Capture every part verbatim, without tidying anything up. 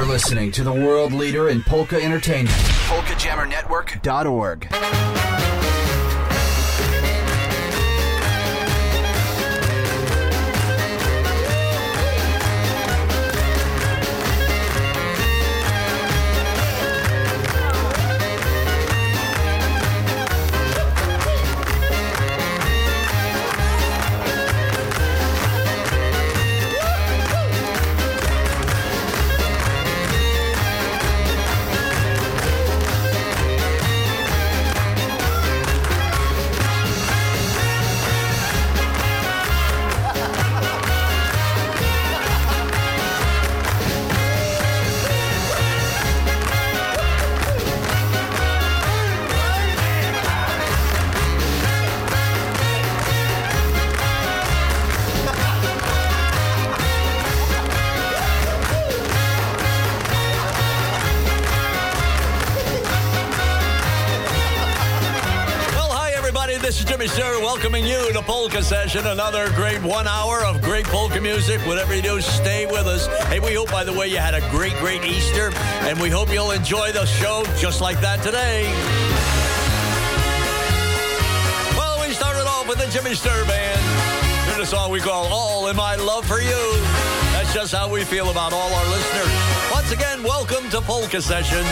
You're listening to the world leader in polka entertainment. polka jammer network dot org. Welcoming you to Polka Session, another great one hour of great polka music. Whatever you do, stay with us. Hey, we hope, by the way, you had a great, great Easter, and we hope you'll enjoy the show just like that today. Well, we started off with the Jimmy Sturr Band. Here's a song we call All in My Love for You. That's just how we feel about all our listeners. Once again, welcome to Polka Session.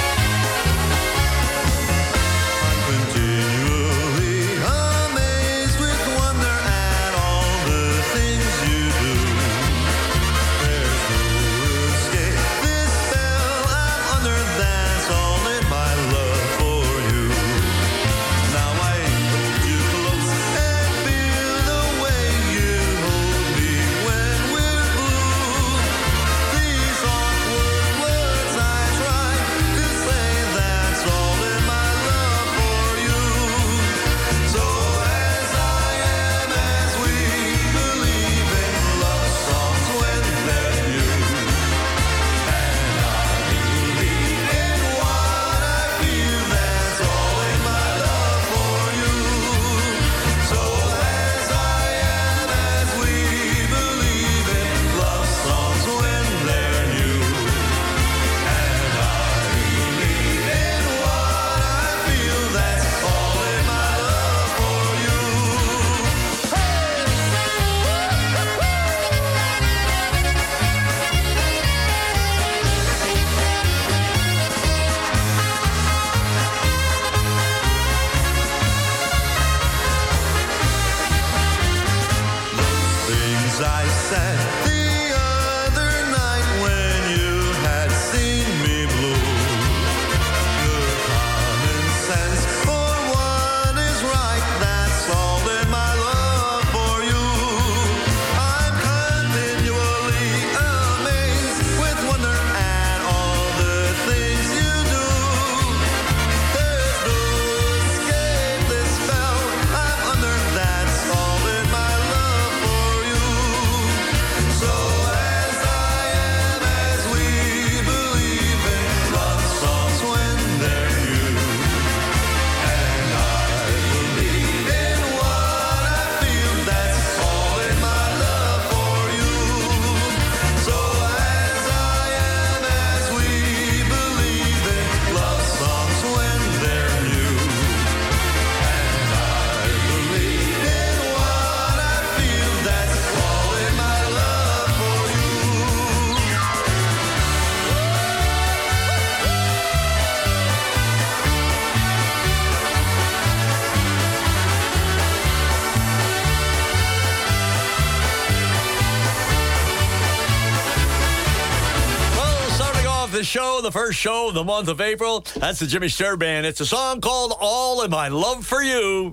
Show, the first show of the month of April. That's the Jimmy Sturr Band. It's a song called All in My Love for You.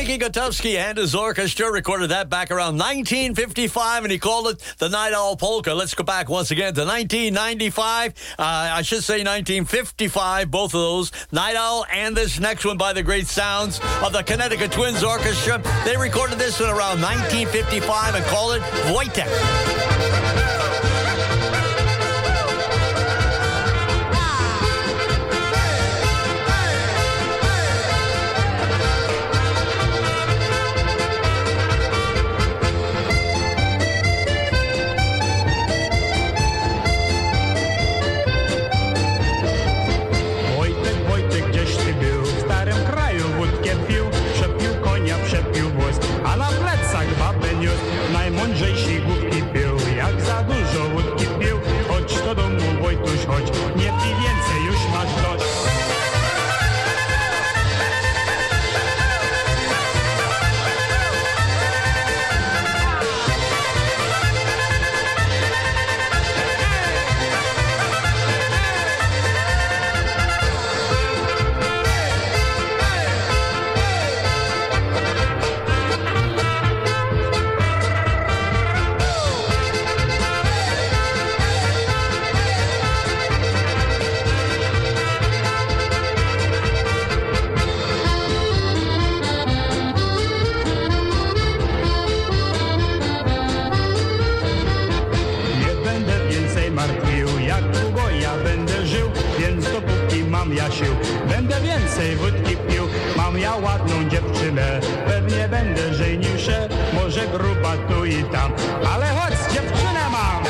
Frankie Gutowski and his orchestra recorded that back around nineteen fifty-five, and he called it the Night Owl Polka. Let's go back once again to nineteen ninety-five. Uh, I should say nineteen fifty-five, both of those. Night Owl and this next one by the great sounds of the Connecticut Twins Orchestra. They recorded this one around nineteen fifty-five and called it Wojtek. A na plecach babę niósł, najmądrzejsi głupki pił. Jak za dużo wódki pił, chodź do domu Wojtuś, chodź, nie pij więcej, już masz dość. Będę więcej wódki pił, mam ja ładną dziewczynę, pewnie będę żenił się, może gruba tu i tam, ale chodź, dziewczynę mam!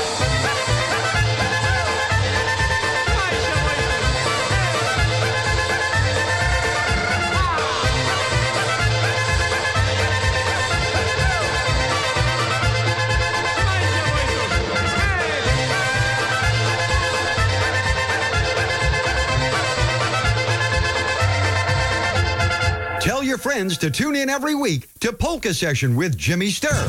Tell your friends to tune in every week to Polka Session with Jimmy Sturr.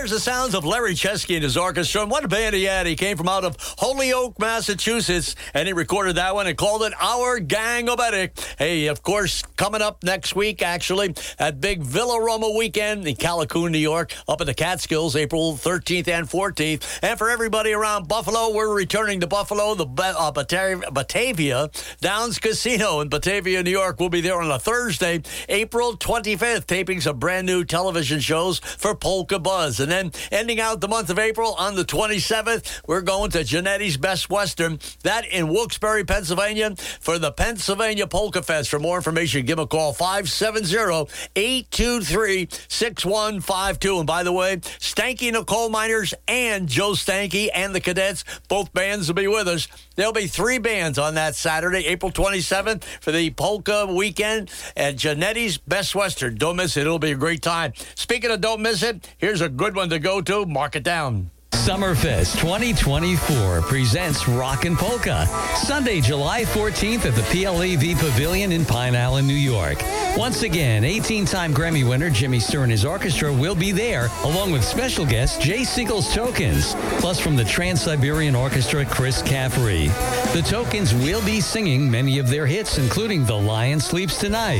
There's the sounds of Larry Chesky and his orchestra. And what a band he had. He came from out of Holyoke, Massachusetts, and he recorded that one and called it Our Gang of Eddie. Hey, of course, coming up next week, actually, at big Villa Roma weekend in Callicoon, New York, up in the Catskills, April thirteenth and fourteenth. And for everybody around Buffalo, we're returning to Buffalo, the uh, Batavia, Batavia Downs Casino in Batavia, New York. We'll be there on a Thursday, April twenty-fifth, taping some brand new television shows for Polka Buzz. And then ending out the month of April on the twenty-seventh, we're going to Genetti's Best Western, that in Wilkes-Barre, Pennsylvania, for the Pennsylvania Polka Fest. For more information, give a call, five seven zero, eight two three, six one five two. And by the way, Stanky and the Coal Miners and Joe Stanky and the Cadets, both bands will be with us. There'll be three bands on that Saturday, April twenty-seventh, for the Polka weekend at Genetti's Best Western. Don't miss it. It'll be a great time. Speaking of don't miss it, here's a good one to go to. Mark it down. Summerfest twenty twenty-four presents Rockin' Polka. Sunday, July fourteenth at the P L A V Pavilion in Pine Island, New York. Once again, eighteen-time Grammy winner Jimmy Sturr and his orchestra will be there, along with special guest Jay Siegel's Tokens, plus from the Trans-Siberian Orchestra, Chris Caffery. The Tokens will be singing many of their hits, including The Lion Sleeps Tonight,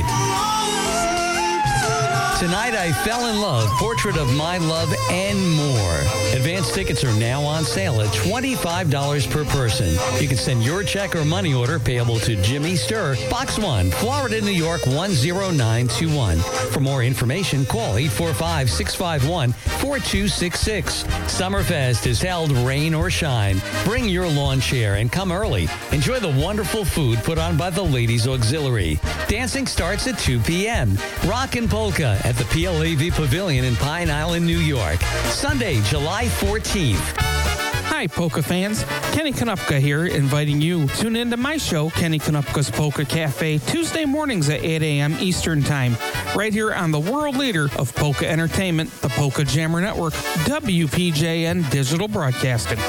Tonight I Fell in Love, Portrait of My Love, and more. Advance tickets are now on sale at twenty-five dollars per person. You can send your check or money order payable to Jimmy Sturr, Box one, Florida, New York, one zero nine two one. For more information, call eight four five, six five one, four two six six. Summerfest is held rain or shine. Bring your lawn chair and come early. Enjoy the wonderful food put on by the Ladies Auxiliary. Dancing starts at two p.m. Rockin' Polka at the P L A V Pavilion in Pine Island, New York. Sunday, July fourteenth. Hi, Polka fans. Kenny Konopka here, inviting you. Tune into my show, Kenny Konopka's Polka Cafe, Tuesday mornings at eight a.m. Eastern Time, right here on the world leader of polka entertainment, the Polka Jammer Network, W P J N Digital Broadcasting.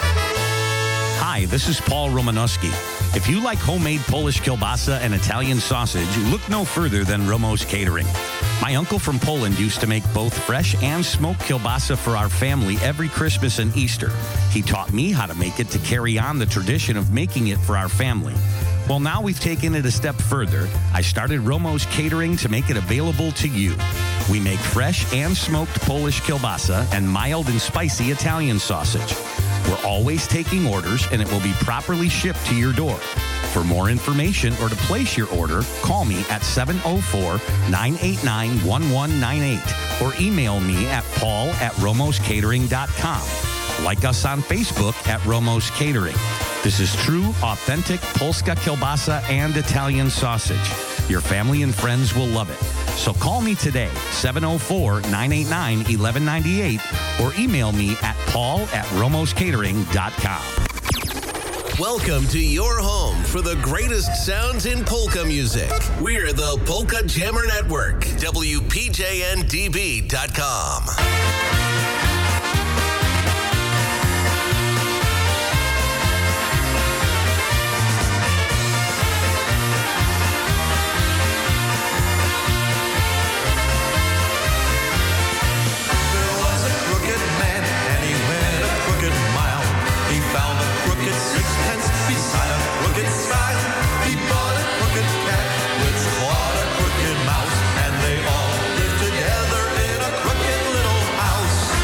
Hi, this is Paul Romanowski. If you like homemade Polish kielbasa and Italian sausage, look no further than Romo's Catering. My uncle from Poland used to make both fresh and smoked kielbasa for our family every Christmas and Easter. He taught me how to make it to carry on the tradition of making it for our family. Well, now we've taken it a step further. I started Romo's Catering to make it available to you. We make fresh and smoked Polish kielbasa and mild and spicy Italian sausage. We're always taking orders, and it will be properly shipped to your door. For more information or to place your order, call me at seven oh four, nine eight nine, one one nine eight or email me at paul at romos catering dot com. Like us on Facebook at Romo's Catering. This is true, authentic Polska kielbasa and Italian sausage. Your family and friends will love it. So call me today, seven oh four, nine eight nine, one one nine eight, or email me at paul at romos catering dot com. Welcome to your home for the greatest sounds in polka music. We're the Polka Jammer Network, W P J N D B dot com. Together in a crooked little house.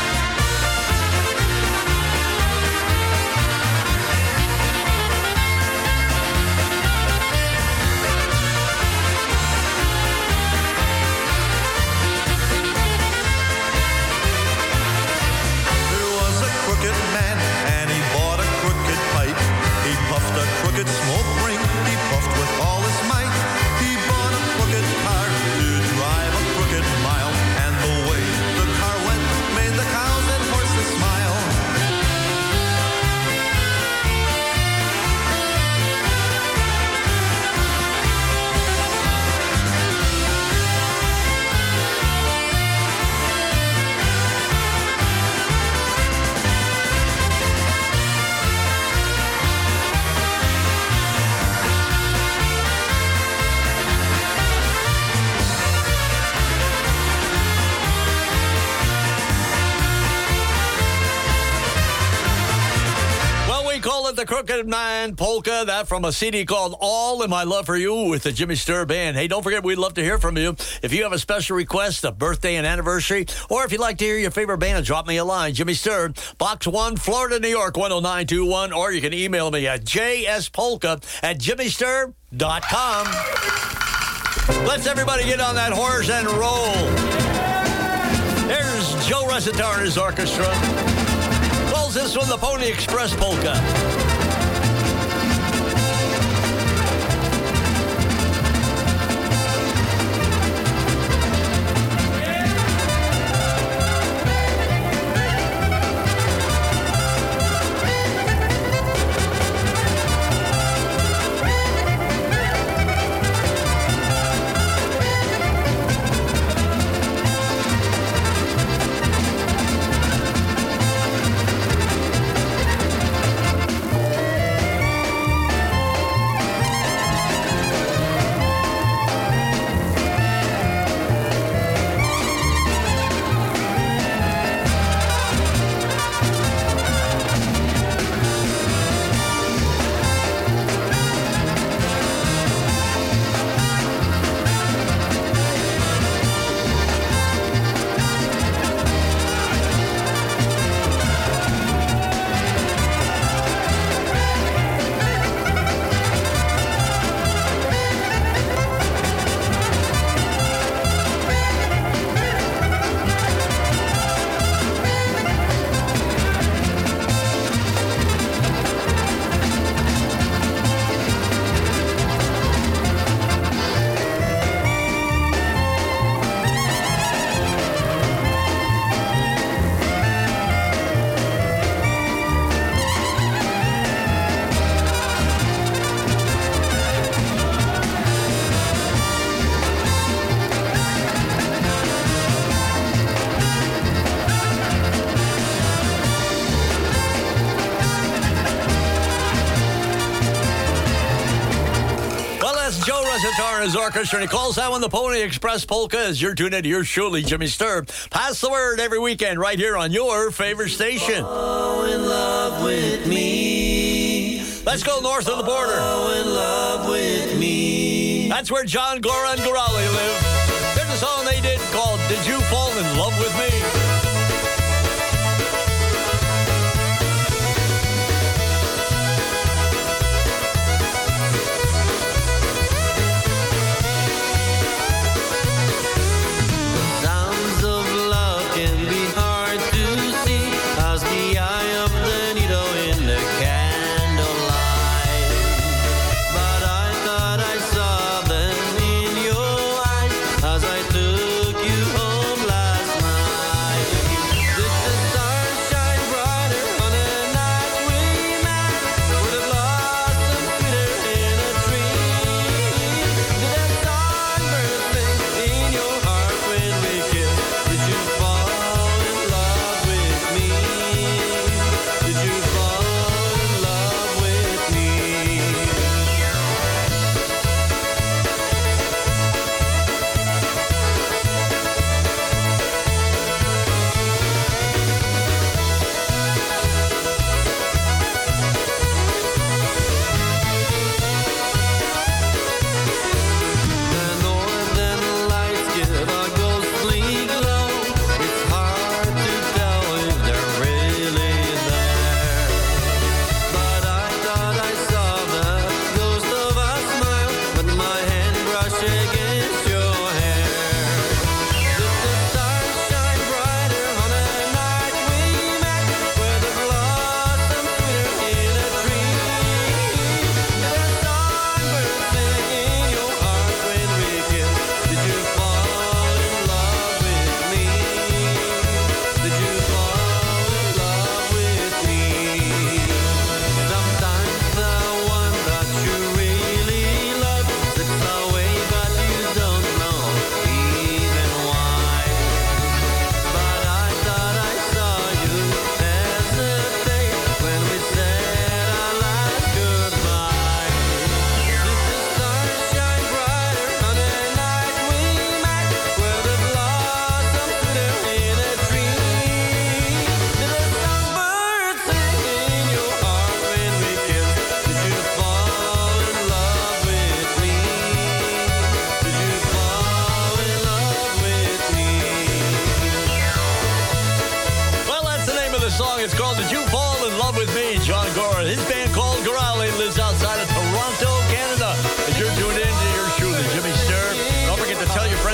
the Crooked Man Polka, that from a C D called All in My Love for You with the Jimmy Sturr Band. Hey, don't forget, we'd love to hear from you. If you have a special request, a birthday and anniversary, or if you'd like to hear your favorite band, drop me a line. Jimmy Sturr, Box one, Florida, New York, one oh nine two one, or you can email me at j s polka at jimmy sturr dot com. Let's everybody get on that horse and roll. Here's Joe Resitar and his orchestra. Calls this one the Pony Express Polka. His orchestra, and he calls that one the Pony Express Polka. As you're tuned into your surely Jimmy Sturr. Pass the word every weekend right here on your favorite station. Oh, in love with me. Let's go north of the border. Oh, in love with me. That's where John, Gora, and Gorali live. There's a song they did called Did You Fall in Love with Me? As I took you home last night.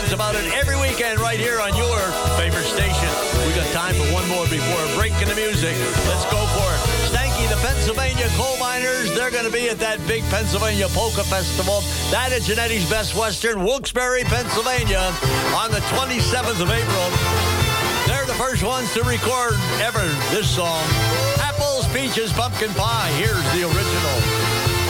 jams about it every weekend right here on your favorite station. We got time for one more before a break in the music. Let's go for it. Stanky, the Pennsylvania Coal Miners, they're going to be at that big Pennsylvania Polka Festival. That is Genetti's Best Western, Wilkes-Barre, Pennsylvania, on the twenty-seventh of April. They're the first ones to record ever this song. Apples, Peaches, Pumpkin Pie. Here's the original.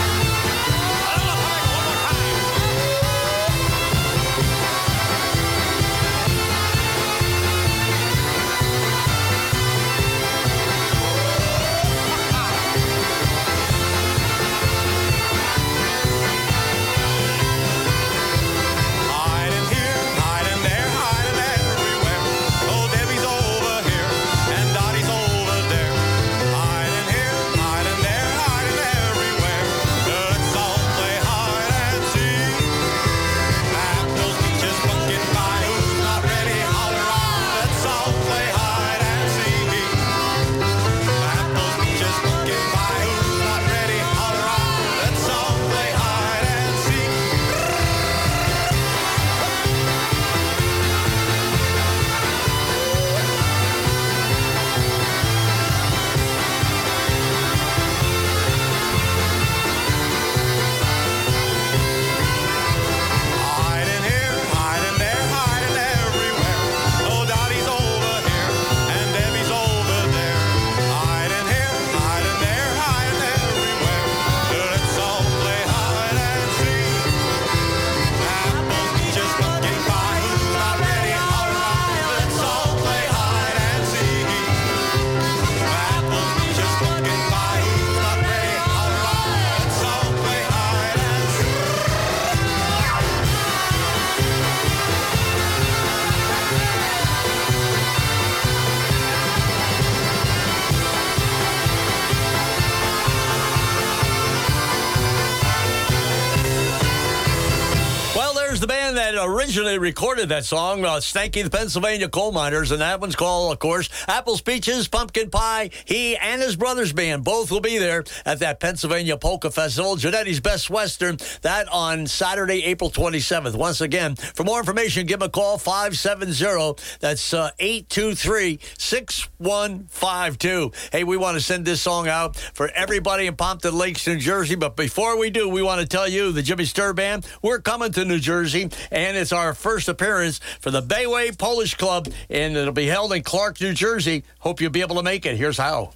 The band that originally recorded that song, uh, Stanky the Pennsylvania Coal Miners, and that one's called, of course, Apples, Peaches, Pumpkin Pie. He and his brother's band both will be there at that Pennsylvania Polka Festival, Genetti's Best Western, that on Saturday, April twenty-seventh. Once again, for more information, give them a call, five seven zero, that's uh, eight two three, six one five two. Hey, we want to send this song out for everybody in Pompton Lakes, New Jersey, but before we do, we want to tell you, the Jimmy Sturr Band, we're coming to New Jersey. And it's our first appearance for the Bayway Polish Club, and it'll be held in Clark, New Jersey. Hope you'll be able to make it. Here's how.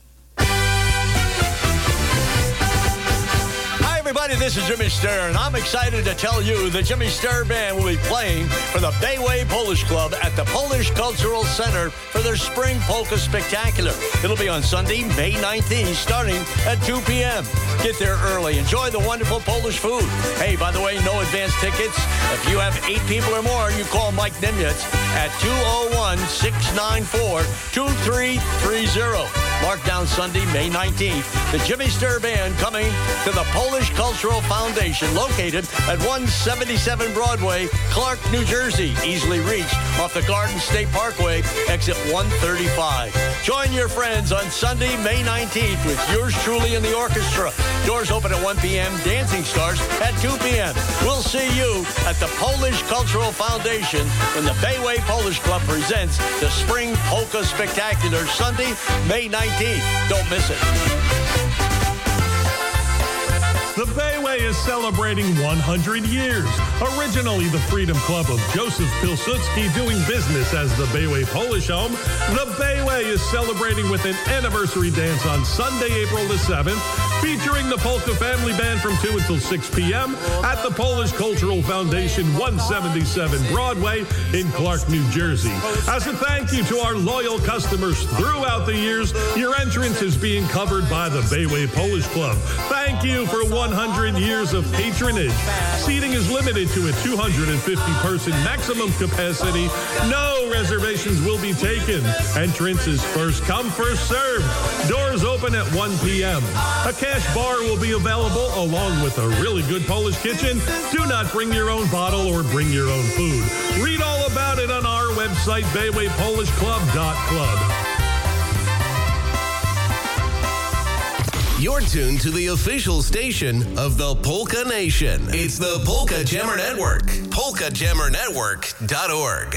Everybody, this is Jimmy Sturr, and I'm excited to tell you the Jimmy Sturr Band will be playing for the Bayway Polish Club at the Polish Cultural Center for their Spring Polka Spectacular. It'll be on Sunday, May nineteenth, starting at two p.m. Get there early. Enjoy the wonderful Polish food. Hey, by the way, no advance tickets. If you have eight people or more, you call Mike Nimitz at two oh one, six nine four, two three three zero. Mark down Sunday, May nineteenth. The Jimmy Sturr Band coming to the Polish Cultural Foundation, located at one seventy-seven Broadway, Clark, New Jersey. Easily reached off the Garden State Parkway, exit one thirty-five. Join your friends on Sunday, May nineteenth, with yours truly in the orchestra. Doors open at one p.m. Dancing starts at two p.m. We'll see you at the Polish Cultural Foundation when the Bayway Polish Club presents the Spring Polka Spectacular, Sunday, May nineteenth. Don't miss it. The Bayway is celebrating one hundred years. Originally the Freedom Club of Joseph Pilsudski doing business as the Bayway Polish Home, the Bayway is celebrating with an anniversary dance on Sunday, April the seventh, featuring the Polka Family Band from two until six p.m. at the Polish Cultural Foundation, one seventy-seven Broadway in Clark, New Jersey. As a thank you to our loyal customers throughout the years, your entrance is being covered by the Bayway Polish Club. Thank you for one hundred years of patronage. Seating is limited to a two hundred fifty person maximum capacity. No reservations will be taken. Entrance is first come, first served. Doors open at one p.m. A cash bar will be available along with a really good Polish kitchen. Do not bring your own bottle or bring your own food. Read all about it on our website, bayway polish club dot club. You're tuned to the official station of the Polka Nation. It's the Polka Jammer Network. polka jammer network dot org.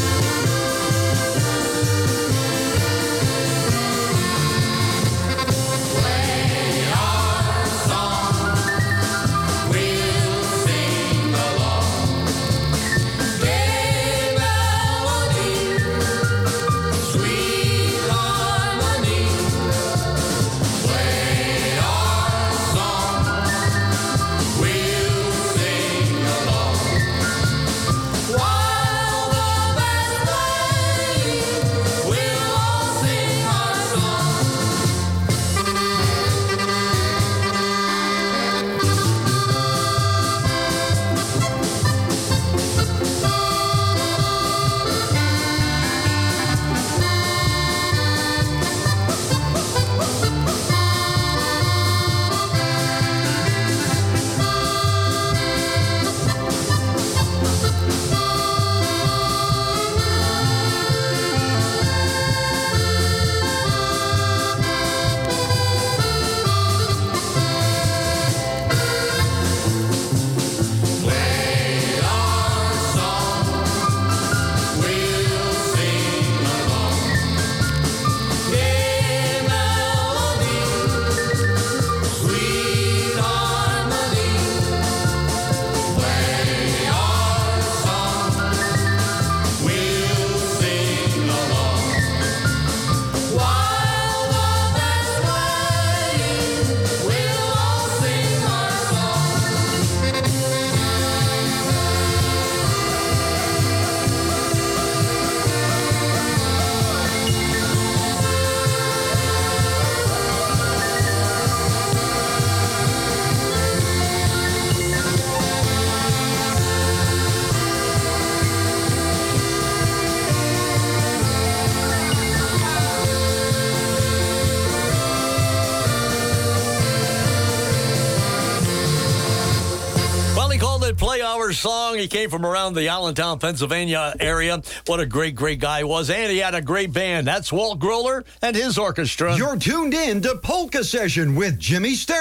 Play Our Song. He came from around the Allentown, Pennsylvania area. What a great, great guy he was. And he had a great band. That's Walt Groller and his orchestra. You're tuned in to Polka Session with Jimmy Sturr.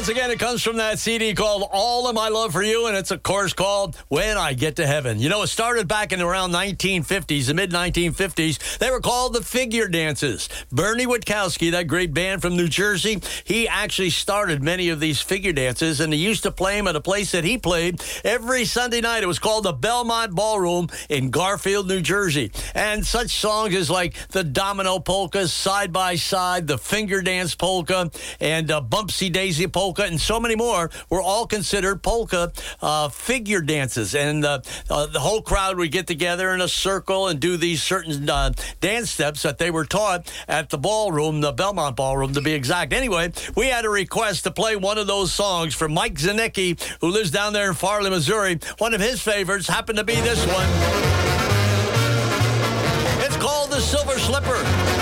Once again, it comes from that C D called All of My Love for You, and it's, of course, called When I Get to Heaven. You know, it started back in around nineteen fifties, the mid nineteen fifties. They were called the Figure Dances. Bernie Witkowski, that great band from New Jersey, he actually started many of these figure dances, and he used to play them at a place that he played every Sunday night. It was called the Belmont Ballroom in Garfield, New Jersey. And such songs as like the Domino Polka, Side by Side, the Finger Dance Polka, and uh, Bumpsy Daisy Polka, and so many more were all considered polka uh, figure dances. And uh, uh, the whole crowd would get together in a circle and do these certain uh, dance steps that they were taught at the ballroom, the Belmont Ballroom to be exact. Anyway, we had a request to play one of those songs from Mike Zanicki, who lives down there in Farley, Missouri. One of his favorites happened to be this one. It's called The Silver Slipper.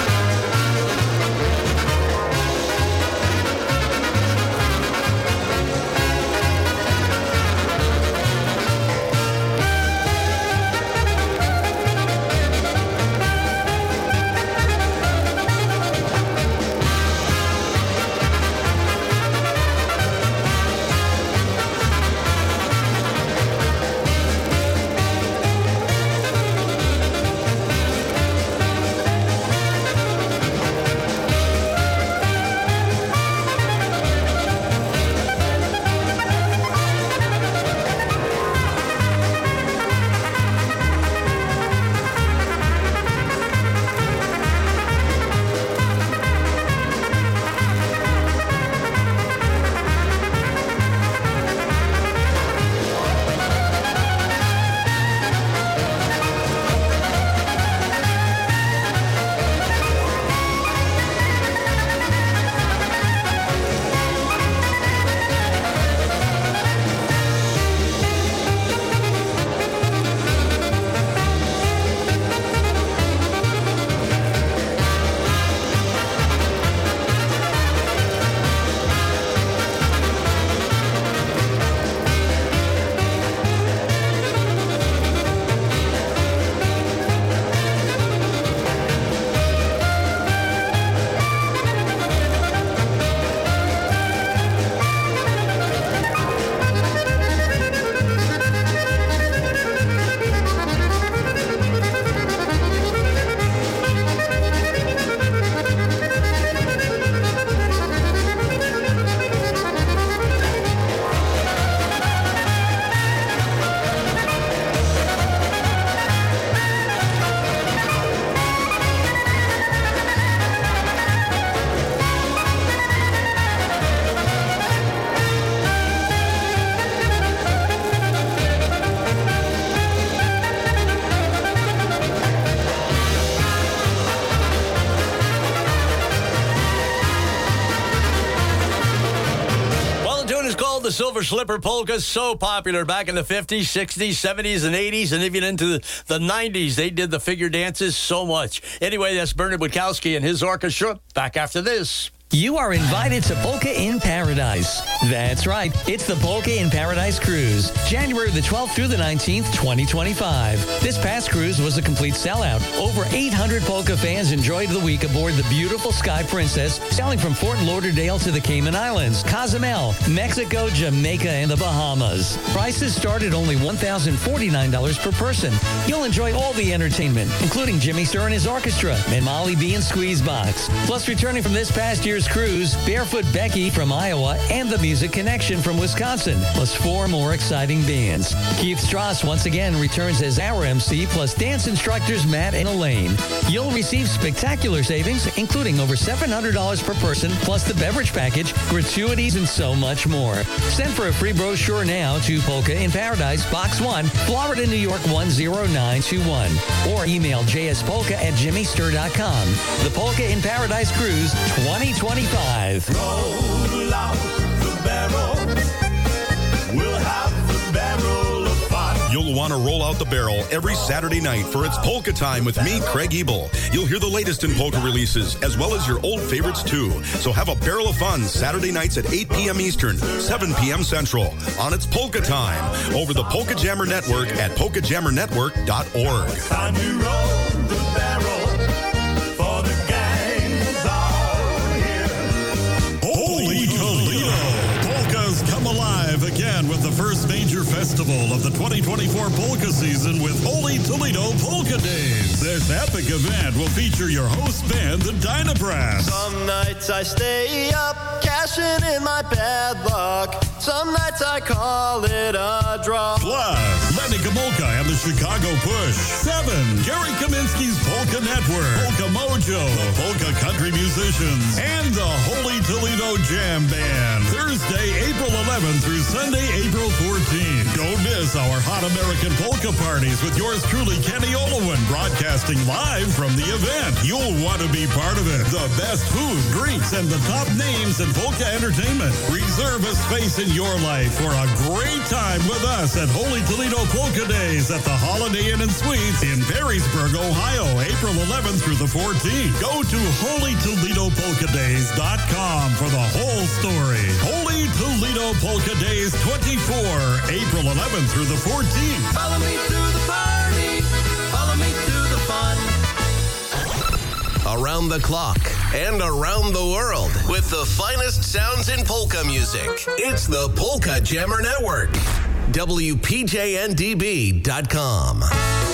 The Silver Slipper Polka, so popular back in the fifties, sixties, seventies, and eighties, and even into the, the nineties. They did the figure dances so much. Anyway, that's Bernard Witkowski and his orchestra. Back after this. You are invited to Polka in Paradise. That's right. It's the Polka in Paradise Cruise, January the twelfth through the nineteenth, twenty twenty-five. This past cruise was a complete sellout. Over eight hundred polka fans enjoyed the week aboard the beautiful Sky Princess, sailing from Fort Lauderdale to the Cayman Islands, Cozumel, Mexico, Jamaica, and the Bahamas. Prices start at only one thousand forty-nine dollars per person. You'll enjoy all the entertainment, including Jimmy Sturr and his orchestra, and Molly B and Squeezebox. Plus, returning from this past year's cruise, Barefoot Becky from Iowa and the Music Connection from Wisconsin, plus four more exciting bands. Keith Strauss once again returns as our M C, plus dance instructors Matt and Elaine. You'll receive spectacular savings, including over seven hundred dollars per person, plus the beverage package, gratuities, and so much more. Send for a free brochure now to Polka in Paradise, Box one, Florida, New York one zero nine two one, or email j s polka at jimmy sturr dot com. The Polka in Paradise Cruise twenty twenty-five. Roll out the barrel. We'll have the barrel of fun. You'll want to roll out the barrel every Saturday night for It's Polka Time with me, Craig Ebel. You'll hear the latest in polka releases, as well as your old favorites, too. So have a barrel of fun Saturday nights at eight p.m. Eastern, seven p.m. Central on It's Polka Time over the Polka Jammer Network at polka jammer network dot org. Time to roll the barrel for the gangs all here. Holy Toledo! festival of the twenty twenty-four polka season with Holy Toledo Polka Days. This epic event will feature your host band, the Dynabrass. Some nights I stay up, cashing in my bad luck. Some nights I call it a draw. Plus, Lenny Gomulka and the Chicago Push. Seven, Gary Kaminsky's Polka Network. Polka Mojo, the Polka Country Musicians, and the Holy Toledo Jam Band. Thursday, April eleventh through Sunday, April fourteenth. Don't miss our Hot American Polka Parties with yours truly, Kenny Olowin, broadcasting live from the event. You'll want to be part of it. The best food, drinks, and the top names in polka entertainment. Reserve a space in your life for a great time with us at Holy Toledo Polka Days at the Holiday Inn and Suites in Perrysburg, Ohio, April eleventh through the fourteenth. Go to holy toledo polka days dot com for the whole story. Holy Toledo Polka Days twenty-four, April eleventh through the fourteenth. Follow me to the party. Follow me to the fun. Around the clock and around the world with the finest sounds in polka music. It's the Polka Jammer Network. W P J N D B dot com.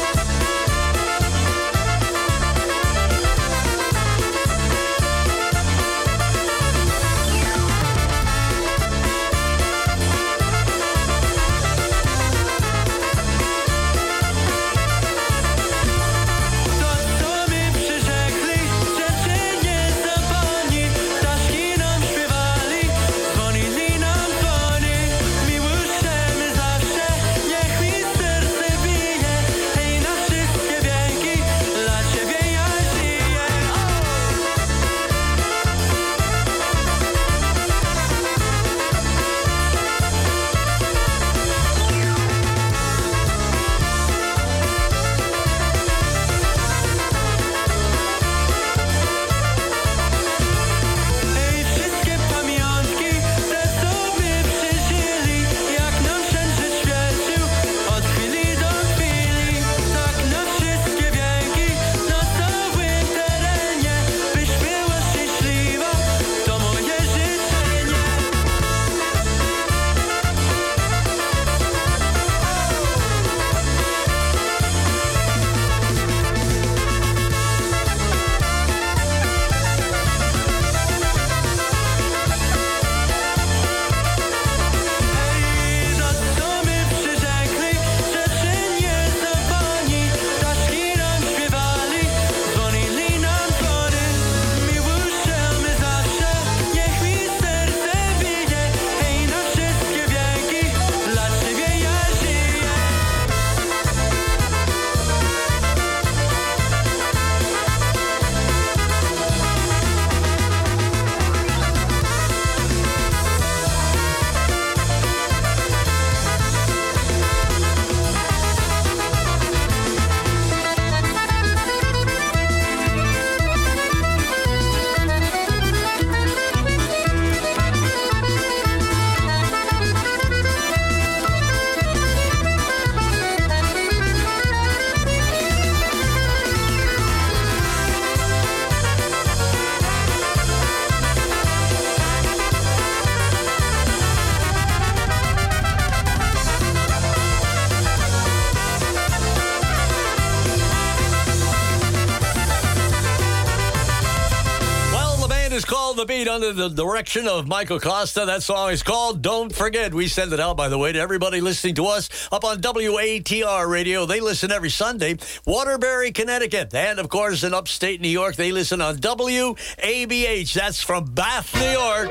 The Beat under the direction of Michael Costa. That song is called Don't Forget. We send it out, by the way, to everybody listening to us up on W A T R radio. They listen every Sunday. Waterbury, Connecticut. And, of course, in upstate New York, they listen on W A B H. That's from Bath, New York.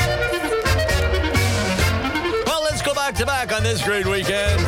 Well, let's go back to back on this great weekend.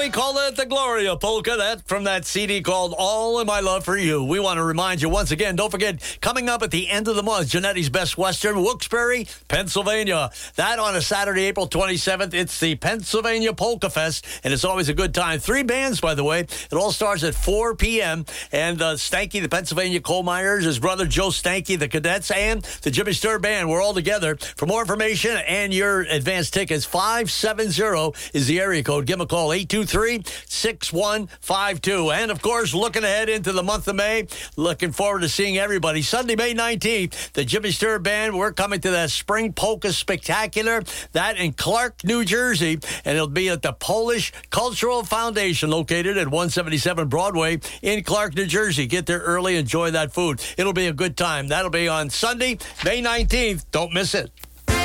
we call it the Gloria Polka. That from that C D called All in My Love for You. We want to remind you once again, don't forget, coming up at the end of the month, Janetti's Best Western, Wilkes-Barre, Pennsylvania. That on a Saturday, April twenty-seventh. It's the Pennsylvania Polka Fest, and it's always a good time. Three bands, by the way. It all starts at four p.m. And uh, Stanky, the Pennsylvania Coal Miners, his brother Joe Stanky, the Cadets, and the Jimmy Sturr Band. We're all together. For more information and your advanced tickets, five seven zero is the area code. Give them a call, eight two three, six one five two. And, of course, looking ahead into the month of May, looking forward to seeing everybody. Sunday, May nineteenth, the Jimmy Sturr Band. We're coming to that Spring Polka Spectacular. That in Clark, New Jersey. And it'll be at the Polish Cultural Foundation, located at one seventy-seven Broadway in Clark, New Jersey. Get there early. Enjoy that food. It'll be a good time. That'll be on Sunday, May nineteenth. Don't miss it.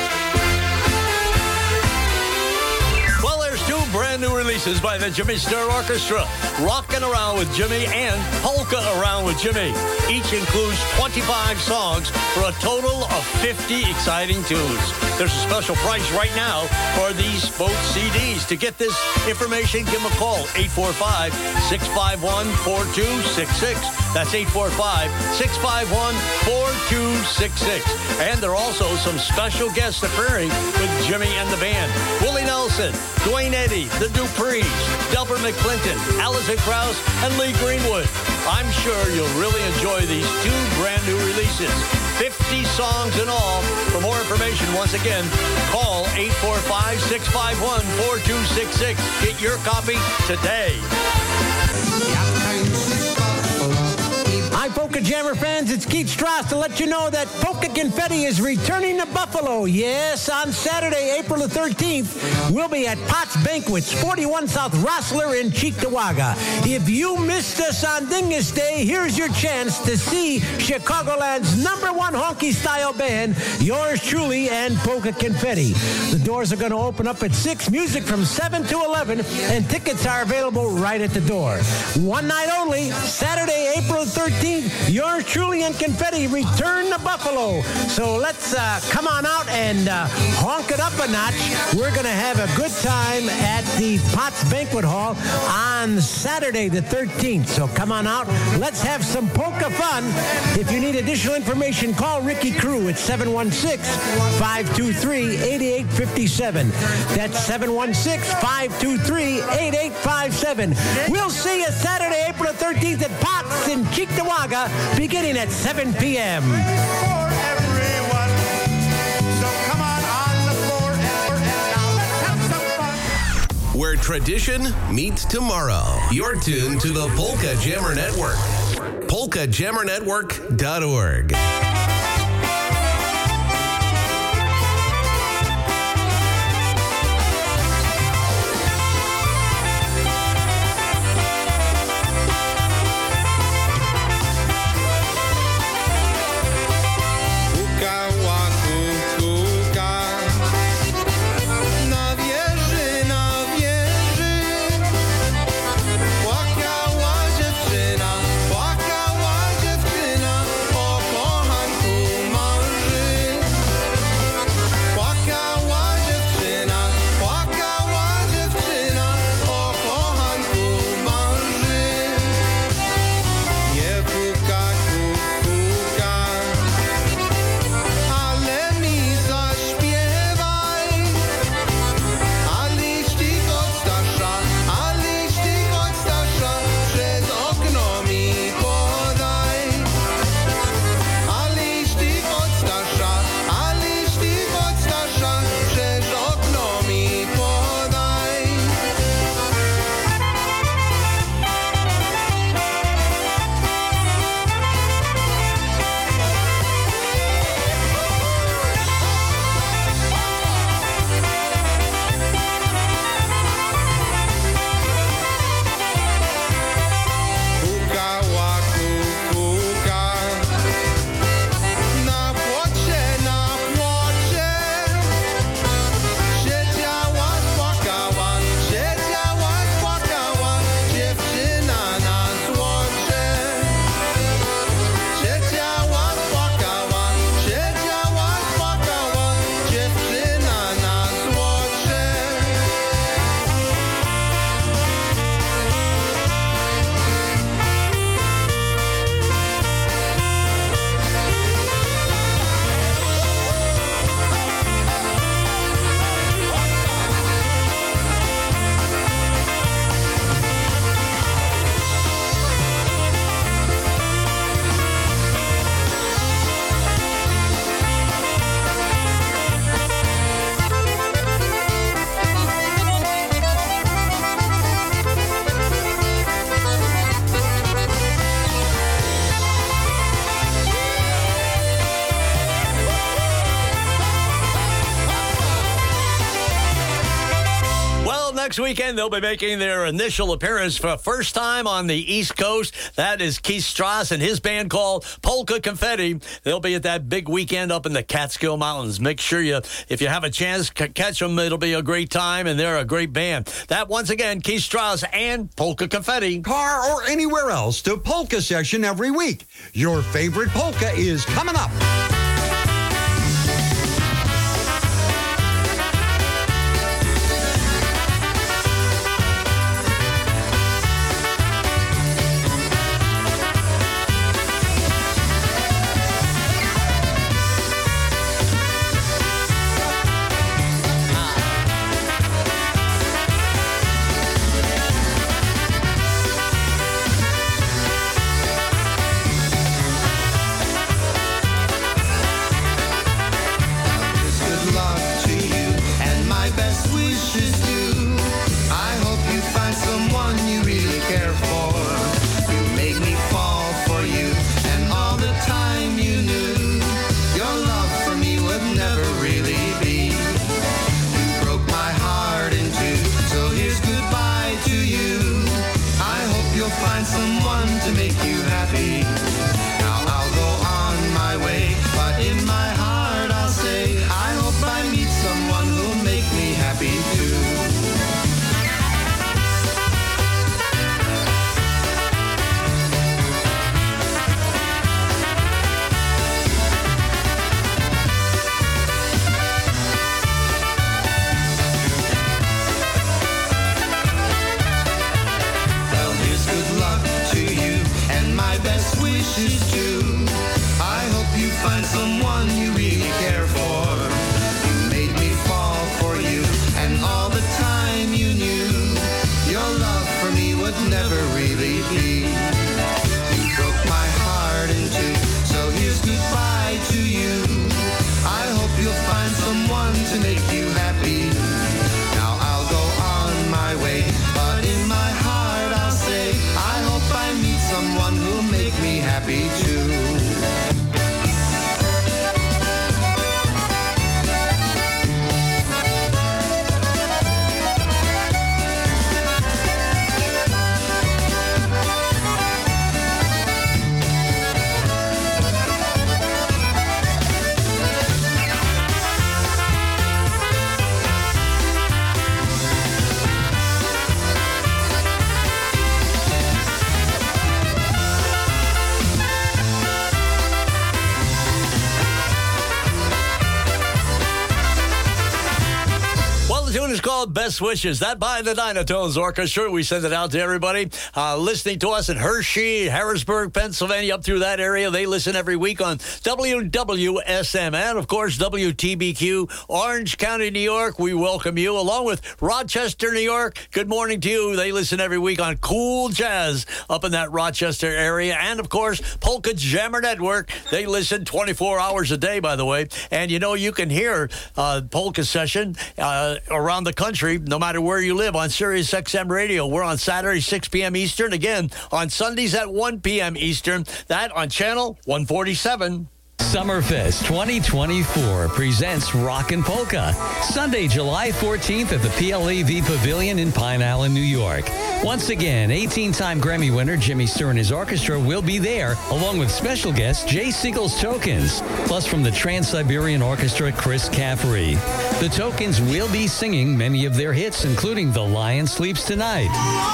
Well, there's two brand new releases by the Jimmy Sturr Orchestra, Rockin' Around with Jimmy and Polka Around with Jimmy. Each includes twenty-five songs for a total of fifty exciting tunes. There's a special price right now for these both C Ds. To get this information, give them a call, eight four five, six five one, four two six six. That's eight four five, six five one, four two six six. And there are also some special guests appearing with Jimmy and the band. Willie Nelson, Dwayne Eddy, the Duprees, Delbert McClinton, Alison Krauss, and Lee Greenwood. I'm sure you'll really enjoy these two brand new releases. fifty songs in all. For more information, once again, call eight four five, six five one, four two six six. Get your copy today. Hi, Polka Jammer fans. It's Keith Strauss to let you know that Polka Confetti is returning to Buffalo. Yes, on Saturday, April the thirteenth, we'll be at Potts Banquets, forty-one South Rossler in Cheektowaga. If you missed us on Dingus Day, here's your chance to see Chicagoland's number one honky-style band, yours truly, and Polka Confetti. The doors are going to open up at six, music from seven to eleven, and tickets are available right at the door. One night only, Saturday, April thirteenth, yours truly and Confetti return to Buffalo. So let's uh, come on out and uh, honk it up a notch. We're going to have a good time at the Potts Banquet Hall on Saturday the thirteenth. So come on out. Let's have some polka fun. If you need additional information, call Ricky Crew at seven one six, five two three, eight eight five seven. That's seven one six, five two three, eight eight five seven. We'll see you Saturday, April thirteenth at Potts in Cheektowaga, beginning at seven p.m. Where tradition meets tomorrow. You're tuned to the Polka Jammer Network. polka jammer network dot org. Płakała dziewczyna, o next weekend, they'll be making their initial appearance for the first time on the East Coast. That is Keith Strauss and his band called Polka Confetti. They'll be at that big weekend up in the Catskill Mountains. Make sure you, if you have a chance, c- catch them. It'll be a great time, and they're a great band. That, once again, Keith Strauss and Polka Confetti. Car or anywhere else to Polka Session every week. Your favorite polka is coming up. Best Wishes. That by the Dynatones Orchestra. We send it out to everybody uh, listening to us in Hershey, Harrisburg, Pennsylvania, up through that area. They listen every week on W W S M and, of course, W T B Q, Orange County, New York. We welcome you, along with Rochester, New York. Good morning to you. They listen every week on Cool Jazz up in that Rochester area. And, of course, Polka Jammer Network. They listen twenty-four hours a day, by the way. And, you know, you can hear uh, Polka Session uh, around the country, no matter where you live, on Sirius X M Radio. We're on Saturday, six p.m. Eastern. Again, on Sundays at one p.m. Eastern. That on channel one forty-seven. Summerfest twenty twenty-four presents Rockin' Polka. Sunday, July fourteenth at the P L A V Pavilion in Pine Island, New York. Once again, eighteen-time Grammy winner Jimmy Sturr and his orchestra will be there, along with special guest Jay Siegel's Tokens, plus from the Trans-Siberian Orchestra, Chris Caffery. The Tokens will be singing many of their hits, including The Lion Sleeps Tonight,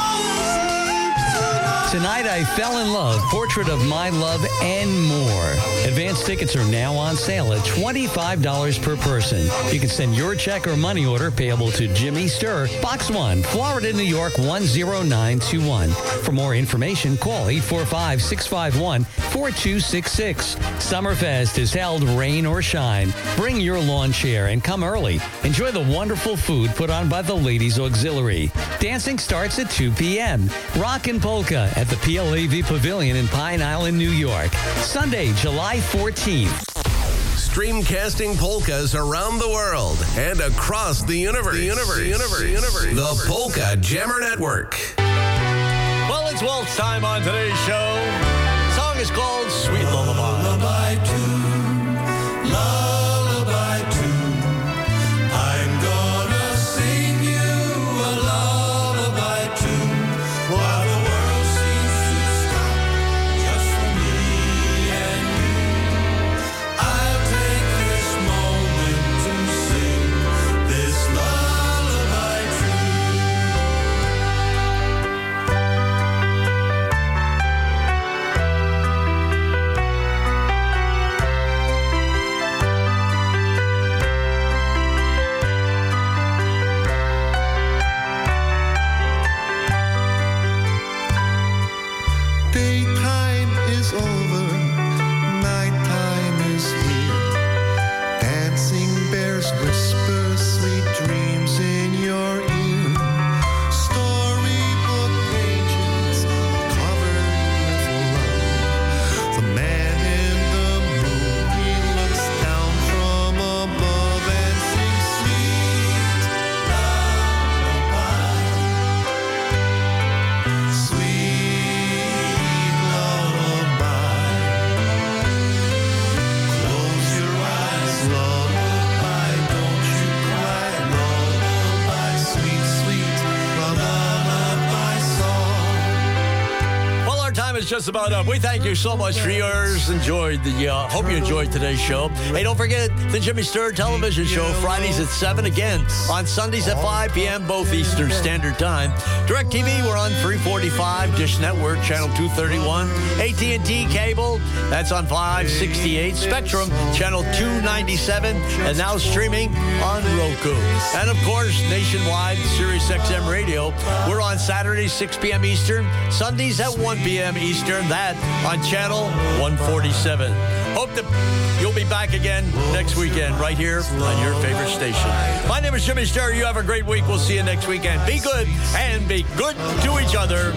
Tonight I Fell in Love, Portrait of My Love, and more. Advance tickets are now on sale at twenty-five dollars per person. You can send your check or money order payable to Jimmy Sturr, Box one, Florida, New York, one zero nine two one. For more information, call eight four five, six five one, four two six six. Summerfest is held rain or shine. Bring your lawn chair and come early. Enjoy the wonderful food put on by the Ladies Auxiliary. Dancing starts at two p.m. Rockin' Polka at the P L A V Pavilion in Pine Island, New York. Sunday, July fourteenth. Streamcasting polkas around the world and across the universe. The universe. The universe. The, universe. the Polka Jammer Network. Well, it's waltz time on today's show. The song is called Sweet Lullaby. Lullaby tune, lullaby tune. I'm gonna sing you a lullaby. over, nighttime is here. Dancing bears whisper sweet dreams in your ear. Storybook pages covered with love. The man in the moon, he looks down from above and sings sweet lullaby. Sweet lullaby. Close your eyes, lullaby, don't you cry, lullaby, sweet, sweet lullaby song. Well, our time is just about up. We thank you so much for yours. Enjoyed the, uh, hope you enjoyed today's show. Hey, don't forget the Jimmy Sturr television show, Fridays at seven, again on Sundays at five p.m., both Eastern Standard Time. DirecTV, we're on three forty-five, Dish Network, channel two thirty-one. A T and T Cable, that's on five sixty-eight. Spectrum, channel two ninety-seven. And now streaming on Roku. And, of course, nationwide, Sirius X M Radio. We're on Saturdays, six p.m. Eastern, Sundays at one p.m. Eastern, that on channel one forty-seven. Hope that you'll be back again next weekend right here on your favorite station. My name is Jimmy Sturr. You have a great week. We'll see you next weekend. Be good and be good to each other.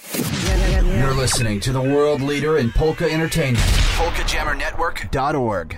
You're listening to the world leader in polka entertainment, polka jammer network dot org.